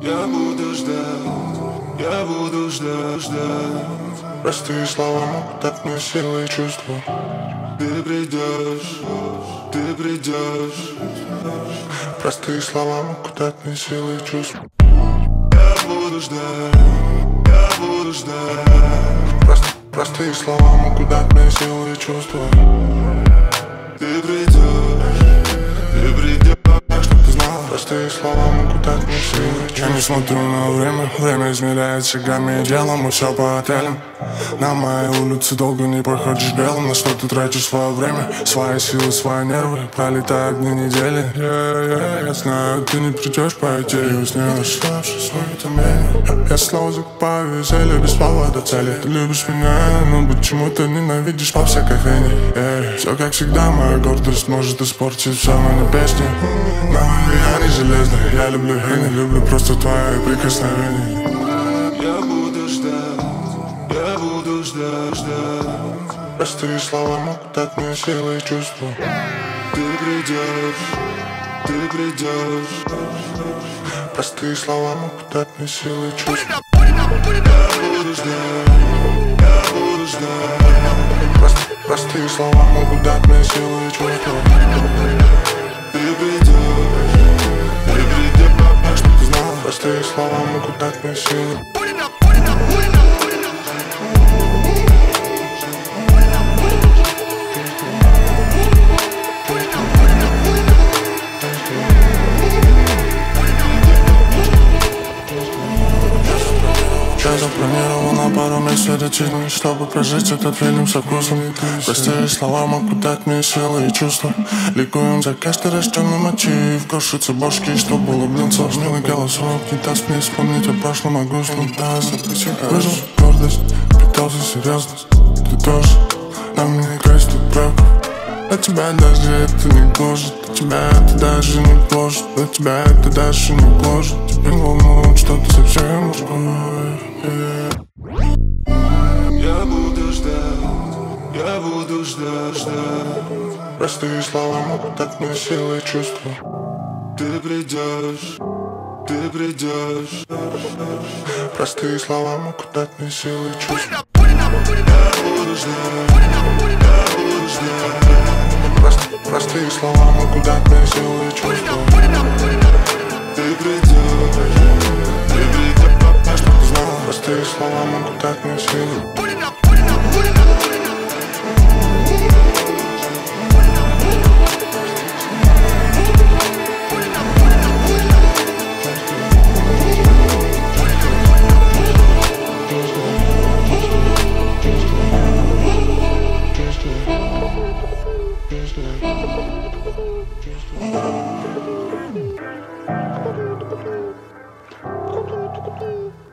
Я буду ждать, я буду ждать. Простые слова могут дать мне силы и чувства. Ты придешь, ты придешь. Простые слова могут дать мне силы и чувства. Я буду ждать, я буду ждать. Простые слова могут дать мне силы и чувства. Ты придешь, чтоб ты знала. Простые слова могут дать мне силы и чувства. Я не смотрю на время, время измеряет шагами и делом. Мы все по отелям. На моей улице долго не проходишь белым. На что ты тратишь свое время, свои силы, свои нервы. Пролетают дни недели. Я знаю, ты не придешь по идее. Снилось свое томление. Я снова закупаю веселье без повода цели. Ты любишь меня, но почему ты ненавидишь по всякой кофейне? Все как всегда, моя гордость может испортить все, но не песни. Но я не железный, я люблю и не люблю просто твои прикосновения. я буду ждать, я буду ждать. Простые слова могут дать мне силы и чувства. Ты придешь, ты придешь. Простые слова могут дать мне силы и чувства. Я буду ждать, я буду ждать. Простые слова могут дать мне силы и чувства. Ты придешь, чтоб ты знала. Простые слова могут дать мне силы. Я запланировал на пару месяцев ретины, чтобы прожить этот фильм со вкусом. Простые слова могут дать мне силы и чувства. Ликуем за каждый рожденный мотив. Крошится башки, что было блинцо. Милый голосок не даст мне вспомнить о прошлом, о грустном. Выжил гордость, питался серьезность. Ты тоже на мне крестит браков. Для тебя даже это не гложет. Для тебя это даже не гложет. Для тебя это даже не гложет. Тебе волнует что-то совсем другое. я буду ждать, я буду ждать. Простые слова могут дать мне силы и чувства. Ты придешь, ты придешь. Простые слова могут дать мне силы и чувства. Я буду ждать, я буду ждать. Простые слова могут дать мне силы и чувства. Ты придешь, чтоб ты знала. Простые слова могут дать мне силы. Thank you.